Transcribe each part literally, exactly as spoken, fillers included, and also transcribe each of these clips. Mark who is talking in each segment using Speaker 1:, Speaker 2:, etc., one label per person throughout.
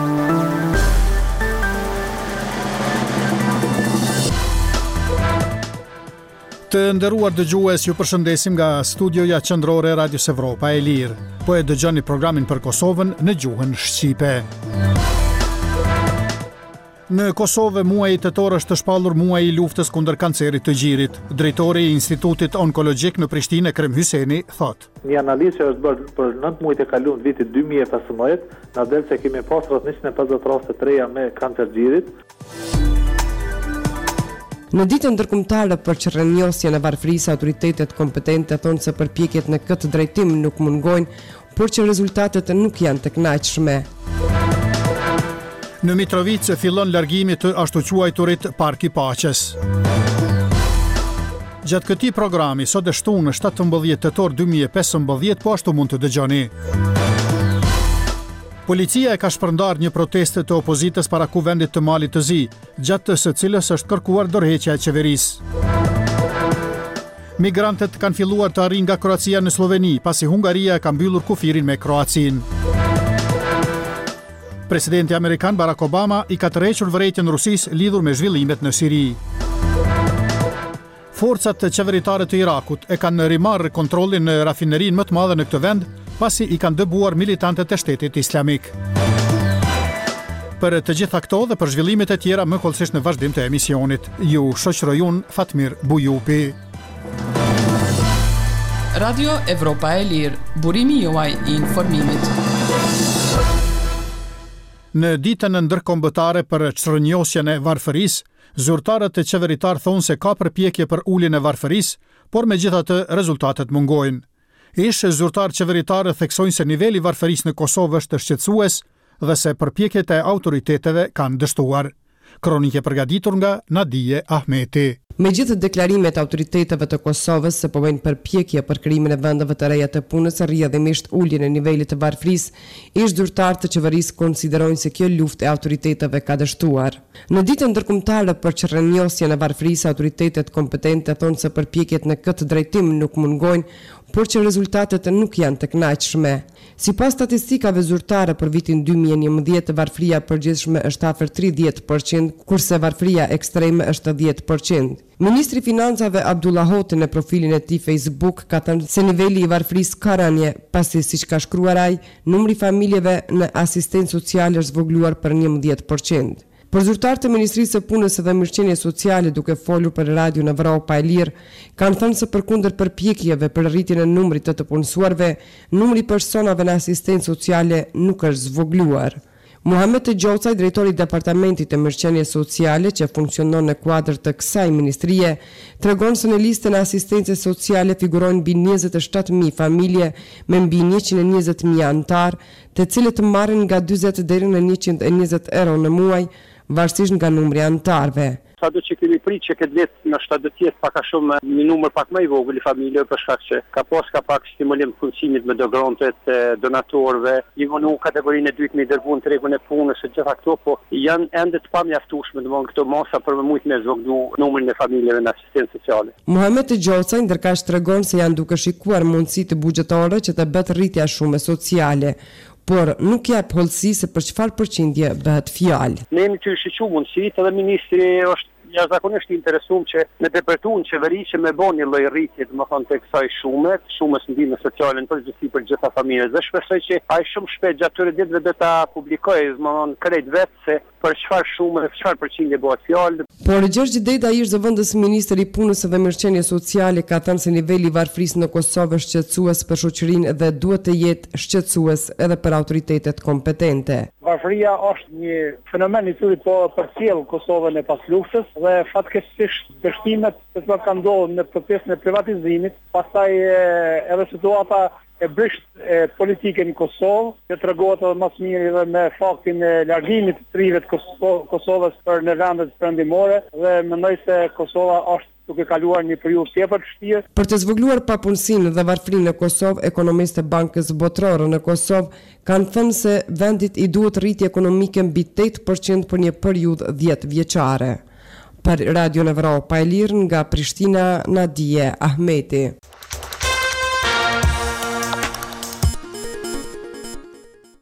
Speaker 1: Të nderuar dëgjues, ju përshëndesim nga studioja qendrore e Radios Evropa e Lirë. Po e dëgjoni programin për Kosovën në gjuhën shqipe. Në Kosovë, muaji tetor është shpallur muaji i luftës kundër kancerit të gjirit. Drejtori i Institutit Onkologjik në Prishtinë, Ekrem Hyseni, thot:
Speaker 2: Një analizë që është bërë për nëntë muajt e kaluar të vitit dy mijë e pesëmbëdhjetë, na del se kemi pas rreth njëqind e pesëdhjetë raste të reja me kancer gjirit.
Speaker 3: Në ditën ndërkombëtare për çrrënjosjen e varfërisë, autoritetet kompetente thonë se përpjekjet në këtë drejtim nuk mungojnë, por që rezultatet nuk janë të kënaqshme.
Speaker 1: Në Mitrovicë fillon largimi të ashtu quajturit Parki Paqes. Gjatë këtij programi, sot e shtunë shtatëmbëdhjetë tetor dy mijë e pesëmbëdhjetë, po ashtu mund të dëgjoni. Policia e ka shpërndar një proteste të opozitës para kuvendit të Malit të Zi, gjatë së cilës është kërkuar dorëheqja e qeverisë. Migrantët kanë filluar të arrijnë nga Kroacia në Sloveni, pasi Hungaria ka mbyllur kufirin me Kroacinë. Presidenti amerikan Barack Obama i ka tërhequr vërejtjen Rusisë lidhur me zhvillimet në Siri. Forcat qeveritare të Irakut e kanë rimarrë kontrollin në rafinerinë më të madhe në këtë vend, pasi i kanë dëbuar militantët e Shtetit Islamik. Për të gjitha këto dhe për zhvillimet e tjera më kollësisht në vazhdim të emisionit, ju shoqëroj unë Fatmir Bujupi.
Speaker 4: Radio Evropa e Lirë, burimi juaj i informimit.
Speaker 1: Në ditën ndërkombëtare për çrrënjosjen e varfërisë, zyrtarët e qeveritar thonë se ka përpjekje për uljen e varfërisë, por megjithatë rezultatet mungojnë. Ish zyrtar qeveritarë theksojnë se niveli i varfërisë në Kosovë është shqetësues dhe se përpjekjet e autoriteteve kanë dështuar. Kronike përgatitur nga Nadije Ahmeti.
Speaker 3: Megjithë deklarimet e autoriteteve të Kosovës se po bëjnë përpjekje për krijimin e vendeve të reja të punës, rrjedhimisht uljen e nivelit të varfërisë, ish zyrtar të qeverisë konsiderojnë se kjo luftë e autoriteteve ka dështuar. Në ditën ndërkombëtare për çrrënjosjen e varfërisë, autoritetet kompetente thonë se përpjekjet në këtë drejtim nuk mungojnë, por që rezultatet nuk janë të kënaqshme. Sipas statistikave zyrtare për vitin dy mijë e njëmbëdhjetë, varfëria përgjithshme është afër tridhjetë përqind, kurse varfëria ekstreme është dhjetë përqind. Ministri i Financave Abdullah Hoti në profilin e tij Facebook ka thënë se niveli i varfërisë ka rënje, pasi siç ka shkruar ai, numri i familjeve në asistencë sociale është zvogëluar për njëmbëdhjetë përqind. Për zyrtarët e Ministrisë së Punës dhe Mirëqenies Sociale, duke folur për Radio Evropa e Lirë, kanë thënë se përkundër përpjekjeve për rritjen e numrit të të punësuarve, numri i personave në asistencë sociale nuk është zvogëluar. Muhamet Gjocaj, drejtori i Departamentit të Mirëqenies Sociale, që funksionon në kuadër të kësaj ministrie, tregon se në listën e asistencës sociale figurojnë mbi njëzet e shtatë mijë familje me mbi njëqind e njëzet mijë anëtar, të cilët marrin nga dyzet deri në njëqind e njëzet euro në muaj, varësisht nga numri i anëtarëve.
Speaker 5: Sado që kemi pritë që këtë vit në shtatë do të jetë pak a shumë një numër pak më i vogël i familjeve, për shkak që ka pas ka pak stimulim punësimit me dogrontet e donatorëve, i vonu kategorinë e dytë me dërguar në tregun e punës së gjitha këto, po janë ende të pamjaftueshme domthonë këto masa për më shumë me zvogëlu numrin e familjeve në asistencë sociale.
Speaker 3: Muhamet Gjocaj ndërkaq tregon se janë duke shikuar mundësitë buxhetare që të bëhet rritja shumë sociale, por nuk jep hollësi se për çfarë përqindje bëhet fjalë.
Speaker 5: Ne jemi të shiqur mundësitë dhe ministri është jashtëzakonisht i interesuar që në departamentin qeveri që me bën një lloj rritje, domethënë tek kësaj shume, shumës ndihmë sociale në përgjithësi për gjitha familjet. Dhe shpresoj që ai shumë shpejt gjatë këtyre ditëve do ta publikojë, domethënë krejt vetë se për çfarë shumë, për çfarë përqindje bëhet fjalë.
Speaker 3: Por Gjergj Deda, ish zëvendës ministri i Punës dhe Mirëqenies Sociale, ka thënë se niveli i varfërisë në Kosovë është shqetësues për shoqërinë dhe duhet të jetë shqetësues edhe për autoritetet kompetente.
Speaker 6: Varfëria është një fenomen i cili po përcjell Kosovën e pas luftës dhe fatkeqësisht dështimet që kanë ndodhur në procesin e privatizimit, pastaj edhe situata e brisht e politike në Kosovë, që tregohet edhe më së miri edhe me faktin e largimit të trive të Kosovës për në vendet perëndimore, dhe mendoj se Kosova është duke kaluar një periudhë tepër të vështirë.
Speaker 3: Për të zvogëluar papunësinë dhe varfërinë në Kosovë, ekonomistët e Bankës Botërore në Kosovë kanë thënë se vendit i duhet rritje ekonomike mbi tetë përqind për një periudhë dhjetë vjeçare. Për Radio Evropa e Lirë nga Prishtina, Nadije Ahmeti.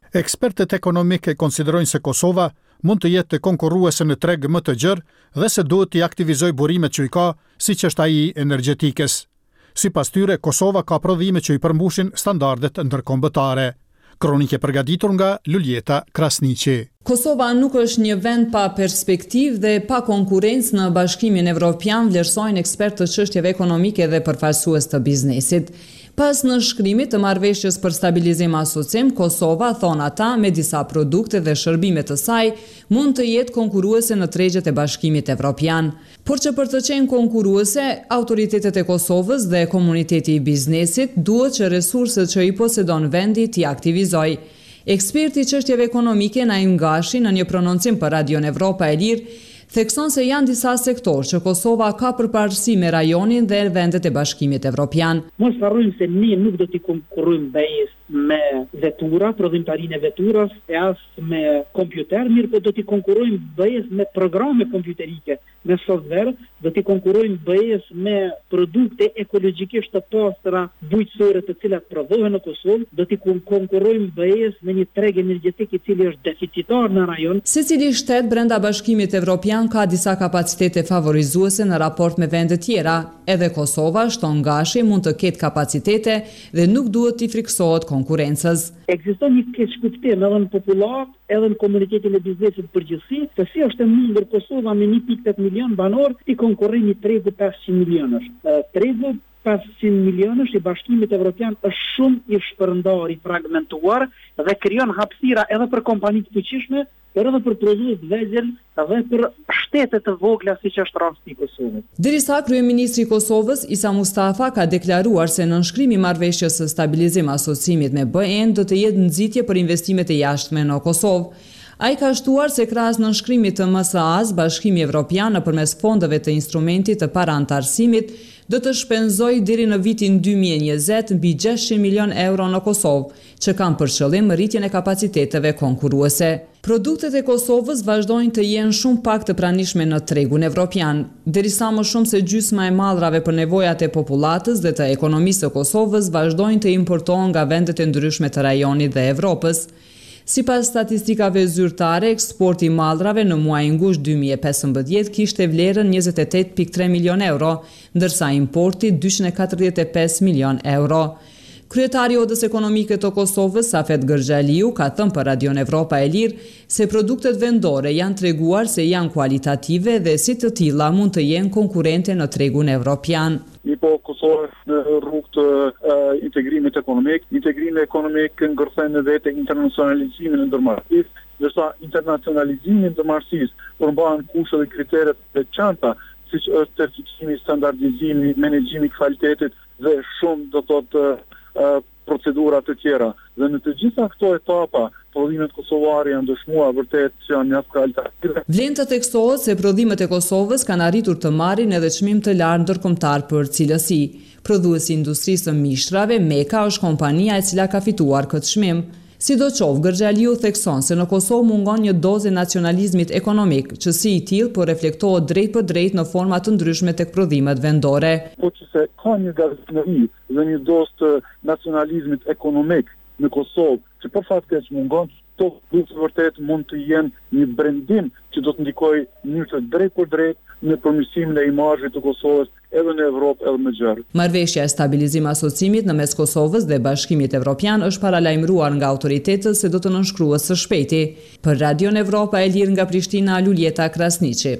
Speaker 1: Ekspertët ekonomike konsiderojnë se Kosova mund të jetë konkurruese në treg më të gjerë dhe se duhet t'i aktivizoj burimet që i ka, siç është ai i energjetikës. Sipas tyre, Kosova ka prodhime që i përmbushin standardet ndërkombëtare. Kronike përgatitur nga Luljeta Krasniqi.
Speaker 7: Kosova nuk është një vend pa perspektivë dhe pa konkurrencë në Bashkimin Evropian, vlerësojnë ekspertë të çështjeve ekonomike dhe përfaqësues të biznesit. Pas nënshkrimit të marrëveshjes për stabilizim asocim, Kosova, thon ata, me disa produkte dhe shërbime të saj, mund të jetë konkurruese në tregjet e Bashkimit Evropian. Por që për të qenë konkurruese, autoritetet e Kosovës dhe komuniteti i biznesit duhet që resurset që i posedon vendi t'i aktivizoj. Eksperti i çështjeve ekonomike Naim Gashi në një prononcim për Radion Evropa e Lirë thekson se janë disa sektorë që Kosova ka përparësi me rajonin dhe vendet e Bashkimit Evropian.
Speaker 8: Mos harrojmë se ne nuk do t'i konkurrojmë BE-s me vetura, prodhimtarinë e veturës, e as me kompjuter, mirë po do t'i konkurrojmë BE-s me programe kompjuterike, me software, do t'i konkurrojmë BE-s me produkte ekologjikisht të pastra, bujqësore të cilat prodhohen në Kosovë, do t'i konkurrojmë BE-s me një treg energjetik i cili është deficitar në rajon.
Speaker 7: Secili shtet brenda Bashkimit Evropian ka disa kapacitete favorizuese në raport me vende tjera, edhe Kosova, shton Gashi, mund të ketë kapacitete dhe nuk duhet t'i friksohet konkurrencës.
Speaker 8: Ekziston një keqkuptim edhe në popullar, edhe në komunitetin e biznesit përgjithësi, se si është e mundur Kosova me një pikë tetë milion banor t'i konkurrojë një tregu pesëqind milionësh. Tregu pesëqind milionësh i Bashkimit Evropian është shumë i shpërndar, i fragmentuar dhe krijon hapësira edhe për kompani të fuqishme, por edhe për prodhues vegjël dhe për shtete të vogla siç është rasti i Kosovës.
Speaker 7: Derisa kryeministri i Kosovës Isa Mustafa ka deklaruar se nënshkrimi i marrëveshjes së stabilizim asocimit me B E-n do të jetë nxitje për investimet e jashtme në Kosovë. Ai ka shtuar se krahas nënshkrimit të M S A-s, Bashkimi Evropian nëpërmes fondeve të instrumentit të parantarësimit do të shpenzojë deri në vitin dy mijë e njëzet mbi gjashtëqind milion euro në Kosovë, që kanë për qëllim rritjen e kapaciteteve konkurruese. Produktet e Kosovës vazhdojnë të jenë shumë pak të pranishme në tregun evropian, derisa më shumë se gjysma e mallrave për nevojat e popullatës dhe të ekonomisë së Kosovës vazhdojnë të importohen nga vendet e ndryshme të rajonit dhe Evropës. Sipas statistikave zyrtare, eksporti i mallrave në muajin gusht dy mijë e pesëmbëdhjetë kishte vlerën njëzet e tetë pikë tre milion euro, ndërsa importi dyqind e katërdhjetë e pesë milion euro. Kryetari i Odës Ekonomike të Kosovës, Safet Gërxhaliu, ka thënë për Radion Evropa e Lirë se produktet vendore janë treguar se janë kualitative dhe si të tilla mund të jenë konkurrente në tregun evropian.
Speaker 9: Mi po Kosovë në rrugë të uh, integrimit ekonomik. Integrimi ekonomik ngërthen në vete internacionalizimin e ndërmarrësisë, ndërsa internacionalizimi i ndërmarrësisë përmban kushte dhe kriteret të veçanta, siç është certifikimi, standardizimi, menaxhimi i kvalitetit dhe shumë do të thotë uh, procedura të tjera. Dhe në të gjitha këto etapa, prodhimet kosovare janë dëshmuar vërtet që janë mjaft kvalitative.
Speaker 7: Vlen të theksohet se prodhimet e Kosovës kanë arritur të marrin edhe çmim të lartë ndërkombëtar për cilësi. Prodhuesi i industrisë së mishtrave, Meka, është kompania e cila ka fituar këtë çmim. Sidoqoftë, Gërxhaliu thekson se në Kosovë mungon një dozë nacionalizmit ekonomik, që si i tillë po reflektohet drejt për drejt në forma të ndryshme tek prodhimet vendore.
Speaker 9: Po që se ka një gazetinëri dhe një dozë të nacionalizmit ekonomik në Kosovë, që për fat keq mungon, to duhet vërtet mund të jenë një brendim që do të ndikojë në mënyrë të drejtë për drejtë në përmirësimin e imazhit të Kosovës edhe në Evropë edhe më gjerë.
Speaker 7: Marrëveshja e stabilizim asocimit në mes Kosovës dhe Bashkimit Evropian është paralajmëruar nga autoritetet se do të nënshkruhet së shpejti. Për Radion Evropa e Lirë nga Prishtina, Luljeta Krasniqi.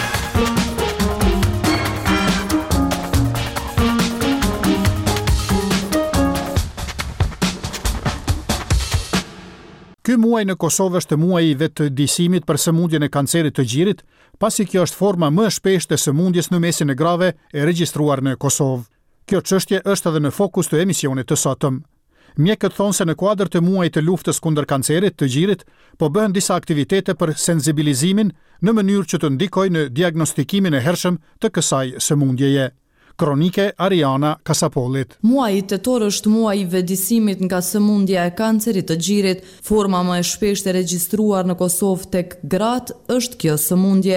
Speaker 1: Ky muaj në Kosovë është muaj i vetëdijsimit për sëmundjen e kancerit të gjirit, pasi kjo është forma më e shpeshtë e sëmundjes në mesin e grave e regjistruar në Kosovë. Kjo çështje është edhe në fokus të emisionit të sotëm. Mjekët thonë se në kuadër të muajit të luftës kundër kancerit të gjirit, po bëhen disa aktivitete për sensibilizimin në mënyrë që të ndikojë në diagnostikimin e hershëm të kësaj sëmundjeje. Kronike Ariana Kasapolit.
Speaker 10: Muaji tetor është muaji i vetëdijsimit nga sëmundja e kancerit të gjirit. Forma më e shpeshtë e regjistruar në Kosovë tek gratë është kjo sëmundje.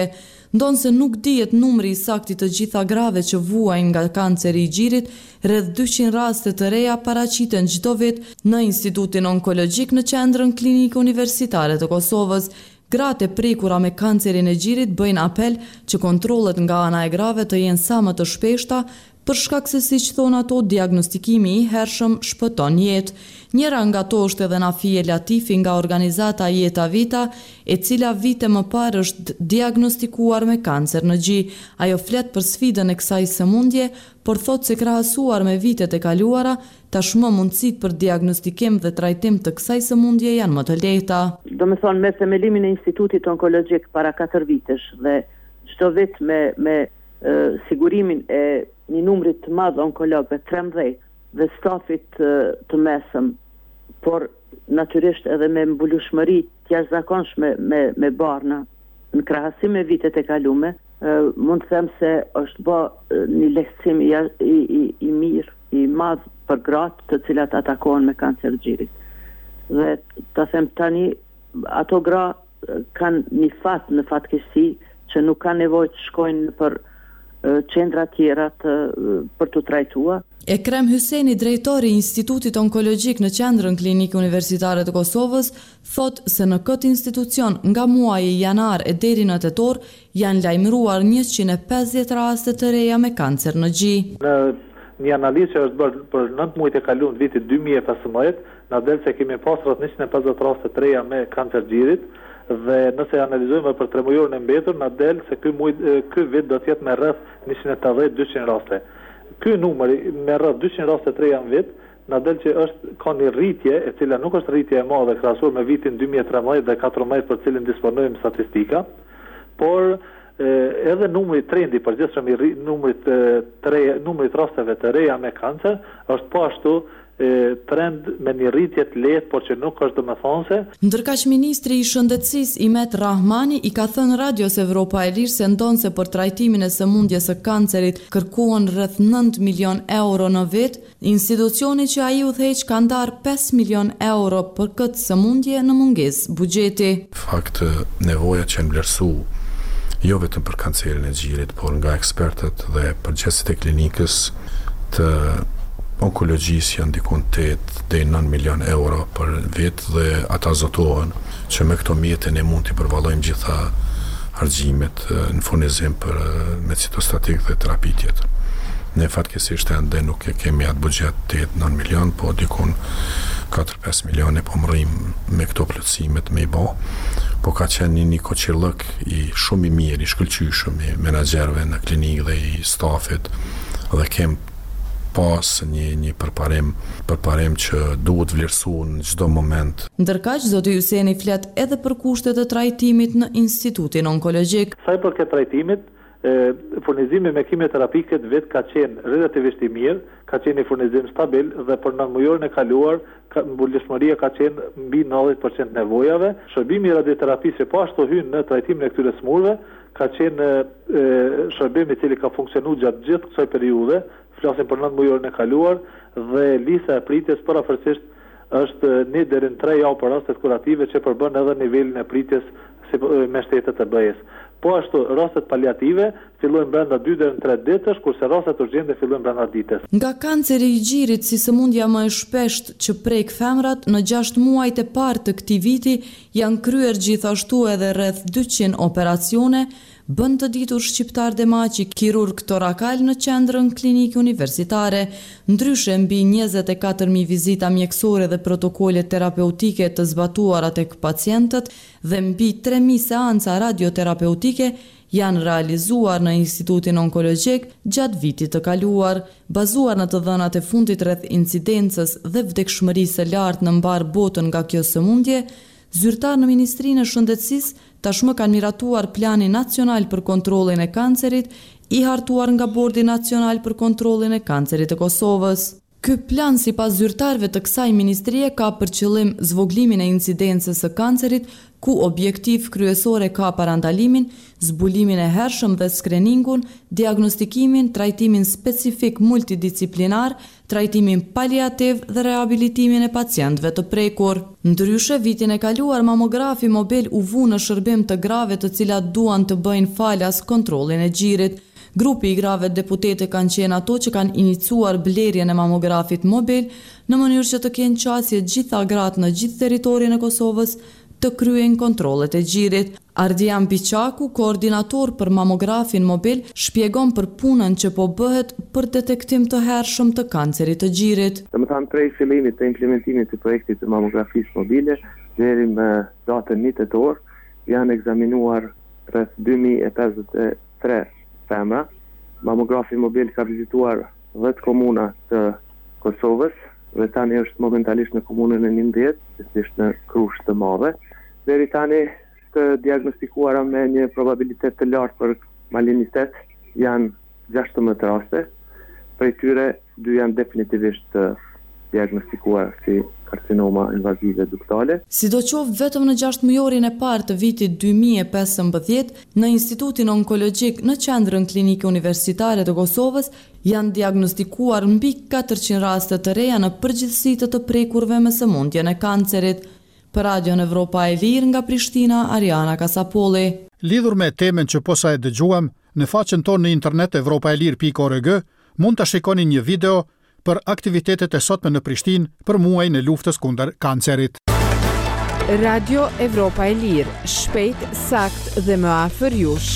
Speaker 10: ndonse nuk dihet numri i saktë të gjitha grave që vuajnë nga kanceri i gjirit, rreth dyqind raste të reja paraqiten çdo vit në Institutin Onkologjik në Qendrën Klinike Universitare të Kosovës. Gratë e prekura me kancerin e gjirit bëjnë apel që kontrollet nga ana e grave të jenë sa më të shpeshta, për shkak se siç thonë ato, diagnostikimi i hershëm shpëton jetë. Njëra nga to është edhe Nafie Latifi nga organizata Jeta Vita, e cila vite më parë është diagnostikuar me kancer në gjë. Ajo flet për sfidën e kësaj sëmundje, por thotë se krahasuar me vitet e kaluara, tashmë mundësitë për diagnostikim dhe trajtim të kësaj sëmundje janë më të lehta.
Speaker 11: Do me thonë, me themelimin e Institutit Onkologjik para katër vitesh dhe çdo vit me me e, sigurimin e një numrit të madh onkologëve, trembëdhjetë, dhe stafit e, të mesëm, por natyrisht edhe me mbulueshmëri të jashtëzakonshme me me barna në krahasim me vitet e kaluara, mund të them se është bë një lehtësim i, i, i, i mirë, i madh për gratë të cilat atakohen me kancer gjirit. Dhe ta them tani, ato gra kanë një fat në fatkeqësi që nuk kanë nevojë të shkojnë për qendra tjera të, për të trajtuar.
Speaker 10: Ekrem Hyseni, drejtori i Institutit Onkologjik në Qendrën Klinike Universitare të Kosovës, thot se në këtë institucion nga muaji janar e deri në tetor janë lajmëruar njëqind e pesëdhjetë raste të reja me kancer në gjë.
Speaker 2: Në një analizë që është bërë për nëntë muajt e kaluar të vitit dy mijë e pesëmbëdhjetë, na del se kemi pasur njëqind e pesëdhjetë raste të reja me kancer gjirit, dhe nëse analizojmë për tre muajorën e mbetur, na del se ky muaj ky vit do të jetë me rreth njëqind e tetëdhjetë dyqind raste. Ky numër me rreth dyqind raste të reja në vit, na del që është ka një rritje, e cila nuk është rritje e madhe krahasuar me vitin dy mijë e trembëdhjetë dhe katërmbëdhjetë për cilin disponojmë statistika, por e, edhe numri trendi përgjithshëm i numrit të reja, numrit rasteve të reja me kancer është po ashtu trend me një rritje të lehtë, por që nuk është domethënëse.
Speaker 10: Ndërkaq ministri i Shëndetësisë Imet Rahmani i ka thënë Radios Evropa e Lirë se ndonse për trajtimin e sëmundjes së kancerit kërkohen rreth nëntë milion euro në vit, institucioni që ai udhëheq ka ndarë pesë milion euro për këtë sëmundje në mungesë buxheti.
Speaker 12: Fakt, nevoja që janë vlerësu jo vetëm për kancerin e gjirit, por nga ekspertët dhe përgjegjësit e klinikës të onkologjisë janë dikun tetë deri në nëntë milion euro për vit, dhe ata zotohen që me këto mjete ne mund të përvallojmë gjitha argjimet në furnizim për me citostatik dhe terapi tjetër. Ne fatkeqësisht ende nuk e kemi atë buxhet tetë nëntë milion, po dikun katër pesë milion e po mrrim me këto plotësimet me i bë. Po ka qenë një koqillëk i shumë i mirë, i shkëlqyeshëm i menaxherëve në klinikë dhe i stafit, dhe kem pas një, një përparim, përparim që duhet vlerësuar në çdo moment.
Speaker 10: Ndërkaq, zoti Hyseni flet edhe për kushtet e trajtimit në Institutin Onkologjik.
Speaker 2: Sa i përket trajtimit, e, furnizimi me kimioterapi këtë vit ka qenë relativisht i mirë, ka qenë një furnizim stabil, dhe për nëntëmujorën e kaluar mbuleshmëria ka qenë mbi nëntëdhjetë përqind nevojave. Shërbimi i radioterapisë po ashtu hyn në trajtimin e këtyre smurëve, ka qenë e, shërbim i cili ka funksionuar gjatë gjithë kësaj periudhe. Flasim për nëntë muajorën e kaluar, dhe lista e pritjes përafërsisht është një deri në tre javë për rastet kurative që përbën edhe nivelin e pritjes si me shtetet të B E-s. Po ashtu, rastet paliative fillojnë brenda dy deri në tre ditësh, kurse rastet urgjente fillojnë brenda ditës.
Speaker 10: Nga kanceri i gjirit si sëmundja më e shpesht që prek femrat, në gjashtë muajt e parë të këtij viti janë kryer gjithashtu edhe rreth dyqind operacione, bën të ditur Shqiptar Demaçi, kirurg torakal në Qendrën Klinike Universitare. Ndryshe, mbi njëzet e katër mijë vizita mjekësore dhe protokole terapeutike të zbatuara tek pacientët dhe mbi tre mijë seanca radioterapeutike janë realizuar në Institutin Onkologjik gjatë vitit të kaluar. Bazuar në të dhënat e fundit rreth incidencës dhe vdekshmërisë së lartë në mbar botën nga kjo sëmundje, zyrtar në Ministrinë e Shëndetësisë tashmë kanë miratuar Planin Nacional për Kontrollin e Kancerit, i hartuar nga Bordi Nacional për Kontrollin e Kancerit të Kosovës. Ky plan, sipas zyrtarëve të kësaj ministrie, ka për qëllim zvoglimin e incidencës së kancerit, ku objektiv kryesore ka parandalimin, zbulimin e hershëm dhe skreningun, diagnostikimin, trajtimin specifik multidisciplinar, trajtimin paliativ dhe rehabilitimin e pacientëve të prekur. Ndryshe, vitin e kaluar mamografi mobil u vu në shërbim të grave të cilat duan të bëjnë falas kontrollin e gjirit. Grupi i grave deputete kanë qenë ato që kanë iniciuar blerjen e mamografit mobil në mënyrë që të kenë qasje gjitha gratë në gjithë territorin e Kosovës të kryen kontrollet e gjirit. Ardian Biçaku, koordinator për mamografin mobil, shpjegon për punën që po bëhet për detektim të hershëm të kancerit të gjirit.
Speaker 13: Domethënë prej fillimit të implementimit të projektit të mamografisë mobile deri më datën një tetor janë ekzaminuar rreth dy mijë e pesëdhjetë e tre femra. Mamografi mobil ka vizituar dhjetë komuna të Kosovës dhe tani është momentalisht në komunën e njëmbëdhjetë, që është në Krushë të Madhe. Deri tani të diagnostikuara me një probabilitet të lartë për malinitet janë gjashtëmbëdhjetë raste. Prej tyre dy janë definitivisht të diagnostikuar si karcinoma invazive duktale.
Speaker 10: Sidoqoftë vetëm në gjashtë mujorin e parë të vitit dy mijë e pesëmbëdhjetë, në Institutin Onkologjik në Qendrën Klinike Universitare të Kosovës janë diagnostikuar mbi katërqind raste të reja në përgjithësi të të prekurve me sëmundjen e kancerit. Për Radion Evropa e Lirë nga Prishtina, Ariana Kasapolli.
Speaker 1: Lidhur me temën që posa e dëgjuam, në faqen tonë në internet evropaelir pikë org mund të shikoni një video për aktivitetet e sotme në Prishtinë për muajin e luftës kundër kancerit.
Speaker 14: Radio Evropa e Lirë, shpejt, sakt dhe më afër jush.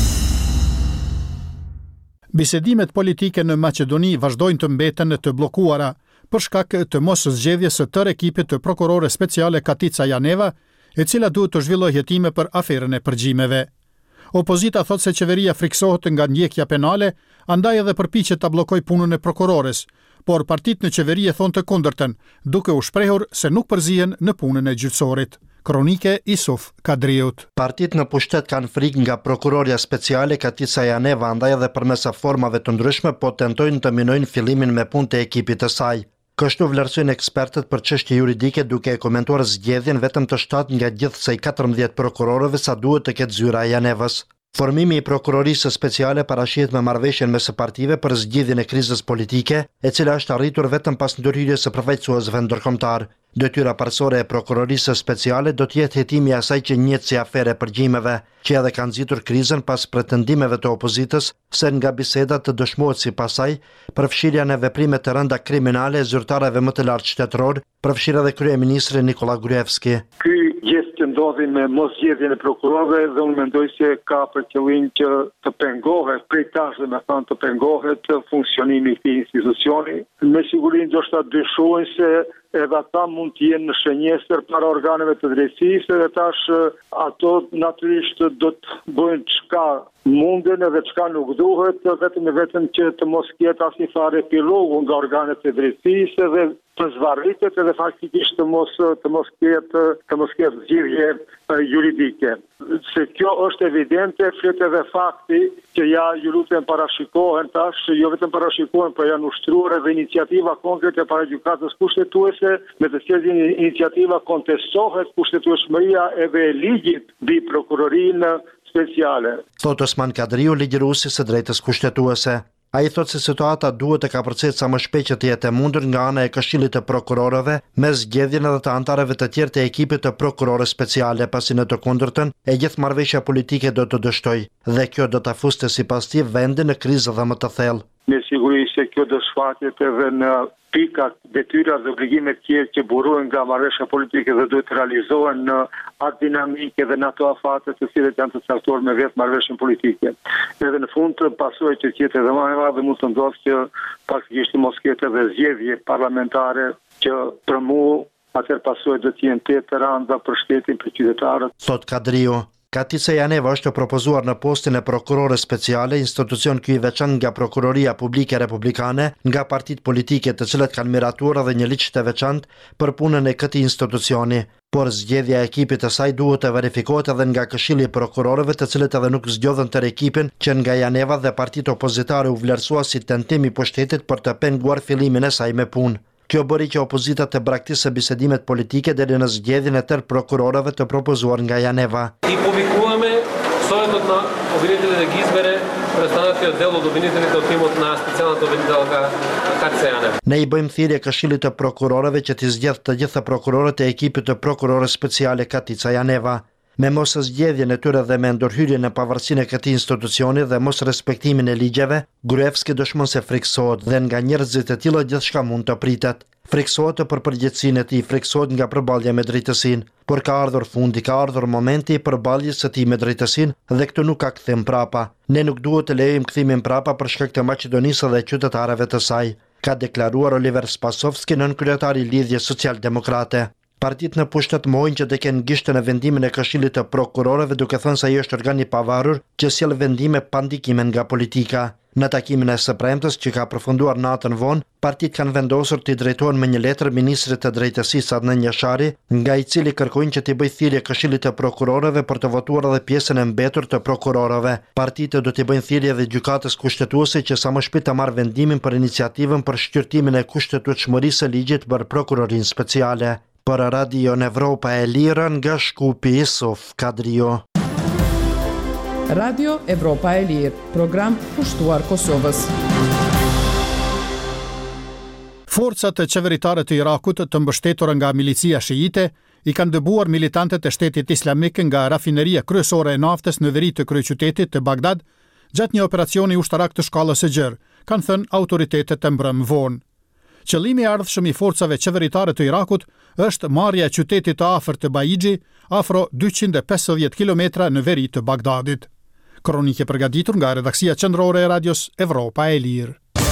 Speaker 1: Bisedimet politike në Maqedoni vazhdojnë të mbeten të bllokuara për shkak të mos zgjedhjes së tërë ekipit të prokurore speciale Katica Janeva, e cila duhet të zhvillojë hetime për aferën e përgjimeve. Opozita thot se qeveria friksohet nga ndjekja penale, andaj edhe përpiqet ta bllokojë punën e prokurores, por partitë në qeveri e thonë të kundërtën, duke u shprehur se nuk përzihen në punën e gjyqësorit. Kronike Isuf Kadriut.
Speaker 15: Partitë në pushtet kanë frikë nga prokuroria speciale Katica Janeva, andaj edhe përmes formave të ndryshme po tentojnë të minojnë fillimin me punë të ekipit të saj. Kështu vlerësojnë ekspertët për çështje juridike duke e komentuar zgjedhjen vetëm të shtatë nga gjithsej katërmbëdhjetë prokurorëve sa duhet të ketë zyra e Janevës. Formimi i prokurorisë speciale parashihet me marrëveshjen mes së partive për zgjidhjen e krizës politike, e cila është arritur vetëm pas ndërhyrjes së përfaqësuesve ndërkombëtar. Detyra parësore e prokurorisë speciale do të jetë hetimi i asaj që njihet si afere përgjimeve, që edhe kanë nxitur krizën pas pretendimeve të opozitës se nga bisedat të dëshmohet sipas saj përfshirja në veprime të rënda kriminale e zyrtarëve më të lartë shtetëror, përfshirë edhe kryeministri Nikola Gruevski.
Speaker 5: Ky gjest që ndodhi me mosgjedhjen e prokurorëve dhe unë mendoj se ka për qëllim që të pengohet, prej tash dhe me thënë të pengohet funksionimi i këtij institucioni. Me siguri ndoshta dyshojnë se edhe ata mund të jenë në shënjestër para organeve të drejtësisë dhe tash ato natyrisht do të bëjnë çka munden edhe çka nuk duhet, vetëm e vetëm që të mos ketë asnjë farë epilogu nga organet e drejtësisë dhe të zvarritet edhe faktikisht të mos të mos ketë të mos ketë zgjidhje juridike. Se kjo është evidente, flet edhe fakti që ja ju lutem parashikohen tash, jo vetëm parashikohen, por janë ushtruar edhe iniciativa konkrete para gjykatës kushtetuese, me të cilën iniciativa kontestohet kushtetueshmëria edhe e ligjit mbi prokurorinë speciale.
Speaker 15: Thot Osman Kadriu, ligjëruesi së drejtës kushtetuese. Ai thot se situata duhet të kapërcet sa më shpejt që të jetë e mundur nga ana e Këshillit të Prokurorëve me zgjedhjen edhe të anëtarëve të tjerë të ekipit të prokurorës speciale, pasi në të kundërtën e gjithë marrëveshja politike do të dështojë dhe kjo do ta fuste sipas tij vendin në krizë dhe më të thellë.
Speaker 5: Me siguri se kjo do shfaqet edhe në pika, detyra dhe obligimet tjerë që burojnë nga marrëveshja politike dhe duhet të realizohen në atë dinamike dhe në ato afate të cilat janë të caktuar me vetë marrëveshjen politike. Edhe në fund të pasojë që tjetë edhe më e madhe mund të ndodhë që faktikisht mos ketë edhe zgjedhje parlamentare që për mua atëherë pasojë do të jenë të rënda për shtetin, për qytetarët.
Speaker 15: Thot Kadriu. Katica Janeva është propozuar në postin e prokurore speciale, institucion ky i veçantë nga Prokuroria Publike Republikane, nga partitë politike të cilat kanë miratuar edhe një ligj të veçantë për punën e këtij institucioni. Por zgjedhja e ekipit të saj duhet të verifikohet edhe nga Këshilli i Prokurorëve, të cilët edhe nuk zgjodhen tërë ekipin, që nga Janeva dhe partitë opozitare u vlerësua si tentim i pushtetit për të penguar fillimin e saj me punë. Kjo bëri që opozita të braktisë bisedimet politike deri në zgjedhjen e tërë prokurorëve të propozuar nga Janeva.
Speaker 16: I publikuame, sot do të обвинителите ги избере престанатиот дел од обвинителите од тимот на специјалната обвинителка Карцејане.
Speaker 15: Ne i bëjmë thirrje Këshillit të Prokurorëve që t'i zgjedh të gjitha prokurorët e ekipit të prokurorës speciale Katica Janeva. Me mos zgjedhjen e tyre dhe me ndërhyrjen e pavarësinë e këtij institucioni dhe mos respektimin e ligjeve, Gruevski dëshmon se friksohet dhe nga njerëzit e tillë gjithçka mund të pritet. Friksohet për përgjegjësinë e tij, friksohet nga përballja me drejtësinë, por ka ardhur fundi, ka ardhur momenti i përballjes së tij me drejtësinë dhe këtu nuk ka kthim prapa. Ne nuk duhet të lejojmë kthimin prapa për shkak të Maqedonisë dhe qytetarëve të saj, ka deklaruar Oliver Spasovski, nën kryetari i Lidhjes Social-Demokrate. Partitë në pushtet mohojnë që të kenë gishtën e vendimin e Këshillit të Prokurorëve, duke thënë se ai është organ i pavarur që sjell vendime pa ndikime nga politika. Në takimin e së premtes që ka përfunduar natën vonë, partitë kanë vendosur të drejtohen me një letër ministrit të drejtësisë Adnan Jashari, nga i cili kërkojnë që t'i bëjë thirrje Këshillit të Prokurorëve për të votuar edhe pjesën e mbetur të prokurorëve. Partitë do t'i bëjnë thirrje edhe gjykatës kushtetuese që sa më shpejt të marrë vendimin për iniciativën për shqyrtimin e kushtetueshmërisë së ligjit për prokurorinë speciale. Për Radio Evropa e Lirë nga Shkupi, Isuf Kadrio.
Speaker 4: Radio Evropa e Lirë, program pushtuar Kosovës.
Speaker 1: Forcat e qeveritare të Irakut të mbështetura nga milicia shiite i kanë dëbuar militantët e Shtetit Islamik nga rafineria kryesore e naftës në veri të kryeqytetit të Bagdad gjatë një operacioni ushtarak të shkallës së gjerë, kanë thënë autoritetet e mbrëm vonë. Qëllimi i ardhshëm i forcave qeveritare të Irakut është marrja e qytetit të afërt të Baiji, afro dyqind e pesëdhjetë kilometra në veri të Bagdadit. Kronikë e përgatitur nga redaksia qendrore e Radios Evropa e Lirë.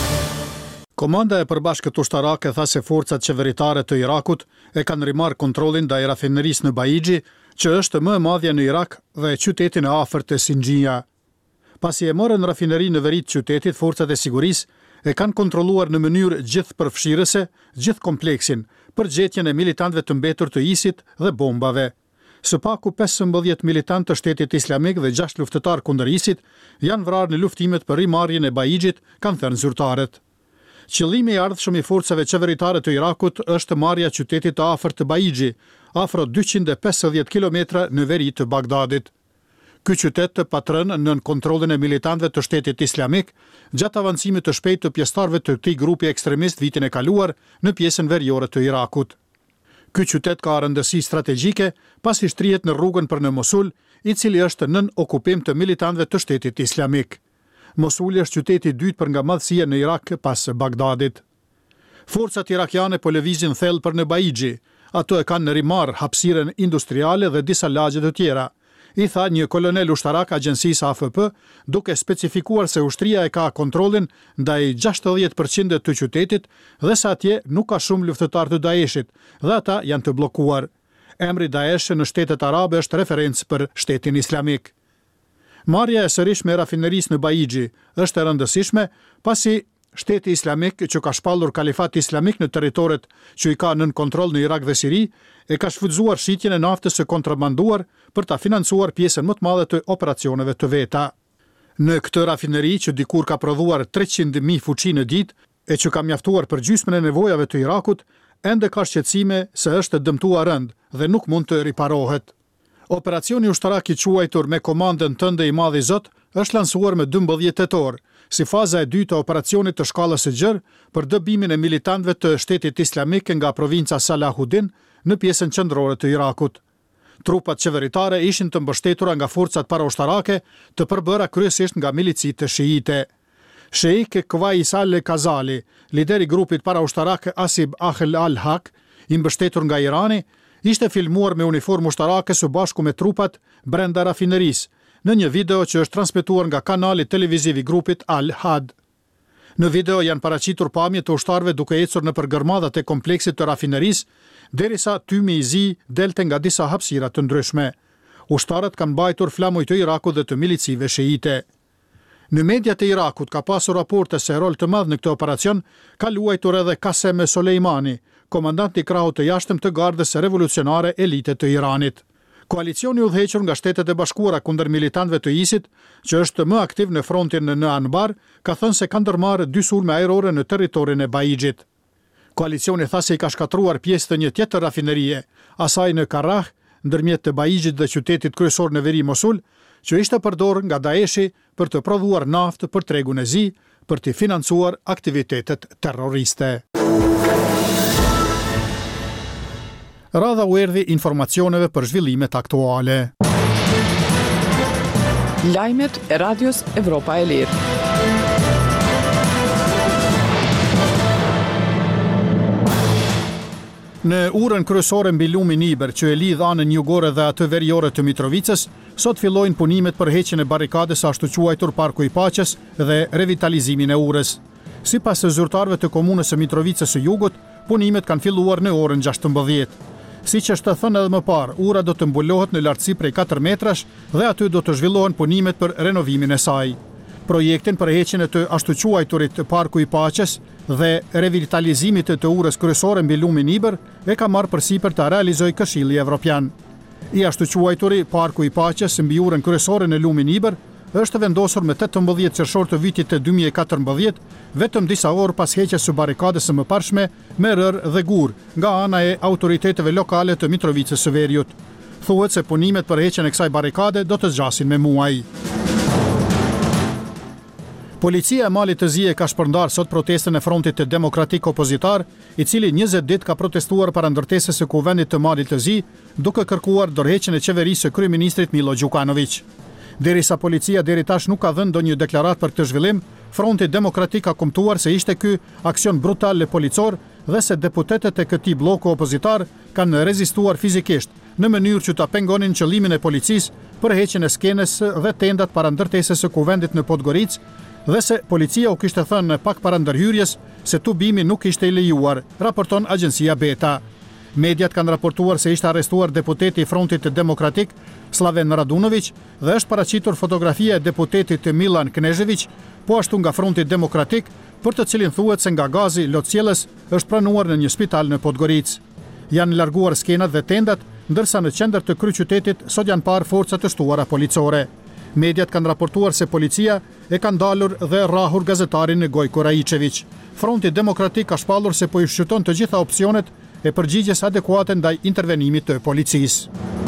Speaker 1: Komanda e përbashkët ushtarake tha se forcat qeveritare të Irakut e kanë rimarrë kontrollin ndaj rafinerisë në Baiji, që është më e madhja në Irak dhe qytetin e afërt të Sinjia. Pasi e morën rafinerinë në veri të qytetit, forcat e sigurisë e kanë kontrolluar në mënyrë gjithë përfshirëse gjithë kompleksin për gjetjen e militantëve të mbetur të ISIT dhe bombave. Së paku pesëmbëdhjetë militantë të Shtetit Islamik dhe gjashtë luftëtar kundër ISIT janë vrarë në luftimet për rimarrjen e Baijit, kanë thënë zyrtarët. Qëllimi i ardhshëm i forcave qeveritare të Irakut është marrja e qytetit të afërt të Baiji, afro dyqind e pesëdhjetë kilometra në veri të Bagdadit. Ky qytet të patrën nën kontrollin e militantëve të Shtetit Islamik gjatë avancimit të shpejtë të pjesëtarëve të këtij grupi ekstremist vitin e kaluar në pjesën veriore të Irakut. Ky qytet ka rëndësi strategjike pasi shtrihet në rrugën për në Mosul, i cili është nën okupim të militantëve të Shtetit Islamik. Mosuli është qyteti i dytë për nga madhësia në Irak pas Bagdadit. Forcat irakiane po lëvizin thellë për në Baiji, ato e kanë rimarrë hapësirën industriale dhe disa lagje të tjera, i tha një kolonel ushtarak agjensisë A F P, duke specifikuar se ushtria e ka kontrollin ndaj gjashtëdhjetë përqind të qytetit dhe se atje nuk ka shumë luftëtar të Daeshit dhe ata janë të bllokuar. Emri Daesh në Shtetet Arabe është referencë për Shtetin Islamik. Marrja e sërishme e rafinerisë në Baiji është e rëndësishme pasi Shteti Islamik, që ka shpallur kalifat islamik në territoret që i ka nën kontroll në Irak dhe Siri, e ka shfrytzuar shitjen e naftës së kontrabanduar për ta financuar pjesën më të madhe të operacioneve të veta. Në këtë rafineri që dikur ka prodhuar treqind mijë fuqi në ditë e që ka mjaftuar për gjysmën e nevojave të Irakut, ende ka shqetësime se është dëmtuar rënd dhe nuk mund të riparohet. Operacioni ushtarak i quajtur me komandën tënde i Madhi Zot është lansuar me dymbëdhjetë tetor, si faza e dytë e operacionit të shkallës së gjerë për dëbimin e militantëve të Shtetit Islamik nga provinca Salahuddin në pjesën qendrore të Irakut. Trupat qeveritare ishin të mbështetura nga forcat paraushtarake të përbëra kryesisht nga milicitë shiite. Sheikh Qais al-Kazali, lideri i grupit paraushtarak Asib Ahl al-Haq, i mbështetur nga Irani, ishte filmuar me uniformë ushtarake së bashku me trupat brenda rafinerisë, në një video që është transmetuar nga kanali televiziv i grupit Al-Had. Në video janë paraqitur pamje të ushtarëve duke ecur nëpër gërmadhat e kompleksit të rafinerisë, derisa tymi i zi delte nga disa hapësira të ndryshme. Ushtarët kanë mbajtur flamuj të Irakut dhe të milicive shiite. Në mediat e Irakut ka pasur raporte se rol të madh në këtë operacion ka luajtur edhe Qasem Soleimani, komandant i krahut të jashtëm të gardës revolucionare elite të Iranit. Koalicioni udhëhequr nga Shtetet e Bashkuara kundër militantëve të ISIT, që është më aktiv në frontin në Anbar, ka thënë se ka ndërmarrë dy sulme ajrore në territorin e Baijit. Koalicioni tha se i ka shkatruar pjesë të një tjetër rafinerie, asaj në Karrah, ndërmjet të Baijit dhe qytetit kryesor në veri Mosul, që ishte përdorur nga Daeshi për të prodhuar naftë për tregun e zi, për të financuar aktivitetet terroriste. Radha u erdhi informacioneve për zhvillimet aktuale.
Speaker 4: Lajmet e Radios Evropa e Lirë.
Speaker 1: Në urën kryesore mbi lumin Iber, që e lidh anën jugore dhe atë veriore të Mitrovicës, sot fillojnë punimet për heqjen e barikades ashtu quajtur Parku i Paqes dhe revitalizimin e urës. Sipas zyrtarëve të komunës së Mitrovicës së Jugut, punimet kanë filluar në orën gjashtëmbëdhjetë. Siç është thënë edhe më parë, ura do të mbulohet në lartësi prej katër metrash dhe aty do të zhvillohen punimet për renovimin e saj. Projektin për heqjen e të ashtu quajturit Parku i Paqes dhe revitalizimit të urës kryesore mbi lumin Iber e ka marrë përsipër ta realizojë Këshilli Evropian. I ashtu quajturi Parku i Paqes mbi urën kryesore në lumin Iber është vendosur me tetëmbëdhjetë qershor të vitit të dy mijë e katërmbëdhjetë, vetëm disa orë pas heqjes së barikades së mëparshme me rër dhe gur nga ana e autoriteteve lokale të Mitrovicës së Veriut. Thuhet se punimet për heqjen e kësaj barikade do të zgjasin me muaj. Policia e Malit të Zi e ka shpërndar sot protestën e Frontit të Demokratik Opozitar, i cili njëzet ditë ka protestuar para ndërtesës së Kuvendit të Malit të Zi, duke kërkuar dorëheqjen e qeverisë së kryeministrit Milo Gjukanović. Derisa policia deri tash nuk ka dhënë ndonjë deklaratë për këtë zhvillim, Fronti Demokratik ka kumtuar se ishte ky aksion brutal policor dhe se deputetët e këtij bloku opozitar kanë rezistuar fizikisht në mënyrë që ta pengonin qëllimin e policisë për heqjen e skenës dhe tendat para ndërtesës së Kuvendit në Podgoricë, dhe se policia u kishte thënë pak para ndërhyrjes se tubimi nuk ishte i lejuar, raporton agjencia Beta. Mediat kanë raportuar se ishte arrestuar deputeti i Frontit Demokratik Slaven Radunović dhe është paraqitur fotografia e deputetit Milan Knežević, po ashtu nga Fronti Demokratik, për të cilin thuhet se nga gazi lotësjellës është pranuar në një spital në Podgoricë. Janë larguar skenat dhe tendat, ndërsa në qendër të kryeqytetit sot janë parë forca të shtuara policore. Mediat kanë raportuar se policia e ka ndalur dhe rrahur gazetarin Gojko Raičević. Fronti Demokratik ka shpallur se po i shqyrton të gjitha opsionet e përgjigjes adekuate ndaj intervenimit të policisë.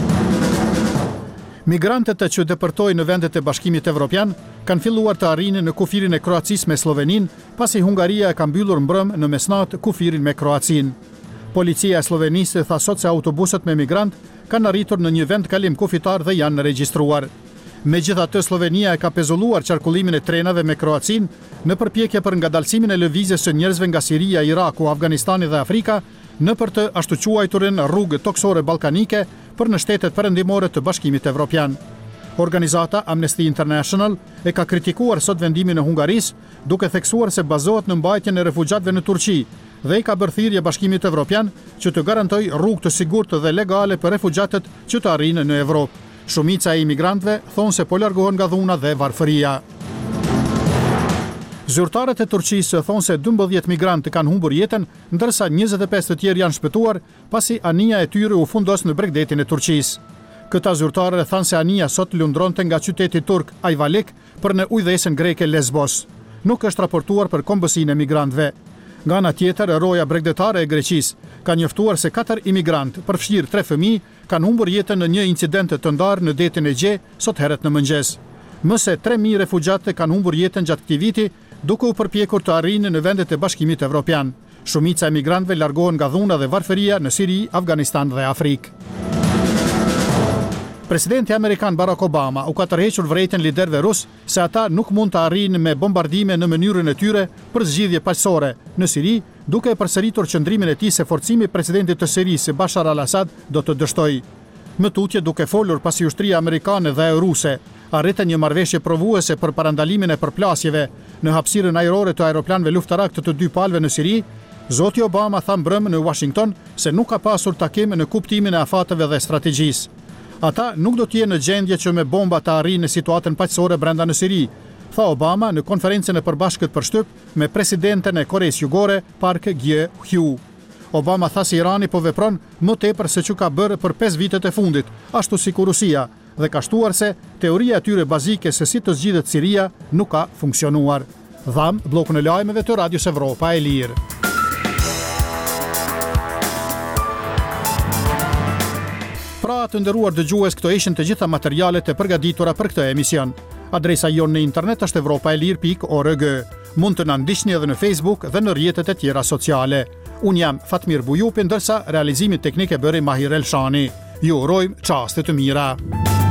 Speaker 1: Migrantët që depërtojnë në vendet e Bashkimit Evropian kanë filluar të arrinin në kufirin e Kroacisë me Sloveninë, pasi Hungaria e ka mbyllur mbrëm në mesnatë kufirin me Kroacinë. Policia e Slovenisë tha sot se autobuset me migrant kanë arritur në një vend kalim kufitar dhe janë regjistruar. Megjithatë, Slovenia e ka pezulluar qarkullimin e trenave me Kroacinë në përpjekje për ngadalësimin e lëvizjes së njerëzve nga Siria, Iraku, Afganistani dhe Afrika në për të ashtu quajturin rrugë toksore ballkanike për në shtetet perëndimore të Bashkimit Evropian. Organizata Amnesty International e ka kritikuar sot vendimin e Hungarisë, duke theksuar se bazohet në mbajtjen e refugjatëve në Turqi dhe i ka bërë thirrje Bashkimit Evropian që të garantojë rrugë të sigurtë dhe legale për refugjatët që të arrijnë në Evropë. Shumica e imigrantëve thonë se po largohen nga dhuna dhe varfëria. Zyrtarët e Turqisë thonë se dymbëdhjetë migrantë kanë humbur jetën, ndërsa njëzet e pesë të tjerë janë shpëtuar pasi anija e tyre u fundos në bregdetin e Turqisë. Këta zyrtarë thanë se anija sot lundronte nga qyteti turk Ayvalik për në ujëdhesën greke Lesbos. Nuk është raportuar për kombësinë e migrantëve. Nga ana tjetër, roja bregdetare e Greqisë ka njoftuar se katër imigrantë, përfshirë tre fëmijë, kanë humbur jetën në një incident të ndarë në detin e Gje sot herët në mëngjes. Më se tre mijë refugjatë kanë humbur jetën gjatë këtij viti, duke u përpjekur të arrijnë në vendet e Bashkimit Evropian. Shumica e migrantëve largohen nga dhuna dhe varfëria në Siri, Afganistan dhe Afrikë. Presidenti Amerikan Barack Obama u ka tërhequr vërejtjen liderëve rus se ata nuk mund të arrijnë me bombardime në mënyrën e tyre për zgjidhje paqësore në Siri, duke e përsëritur qëndrimin e tij se forcimi i presidentit të Sirisë Bashar al-Assad do të dështojë. Më tutje, duke folur pasi ushtria amerikane dhe ruse arritën një marrëveshje provuese për parandalimin e përplasjeve në hapësirën ajrore të aeroplanëve luftarak të të dy palëve në Siri, zoti Obama tha mbrëmë në Washington se nuk ka pasur takim në kuptimin e afateve dhe strategjisë. Ata nuk do të jenë në gjendje që me bomba të arrijnë situatën paqësore brenda në Siri, tha Obama në konferencën e përbashkët për shtyp me presidenten e Koreas Jugore, Park Geun-hye. Obama tha se Irani po vepron më tepër se që ka bërë për pesë vitet e fundit, ashtu si Rusia, dhe ka shtuar se teoria e tyre bazike se si të zgjidhet Siria nuk ka funksionuar. Dham bllokun e lajmeve të Radios Evropa e Lirë. Pra të nderuar dëgjues, këto ishin të gjitha materialet e përgatitura për këtë emision. Adresa jonë në internet është evropaelir pikë org. Mund të na ndiqni edhe në Facebook dhe në rrjetet e tjera sociale. Unë jam Fatmir Bujupi, ndërsa realizimin teknik e bëri Mahir Elshani. Ju urojmë çaste të mira.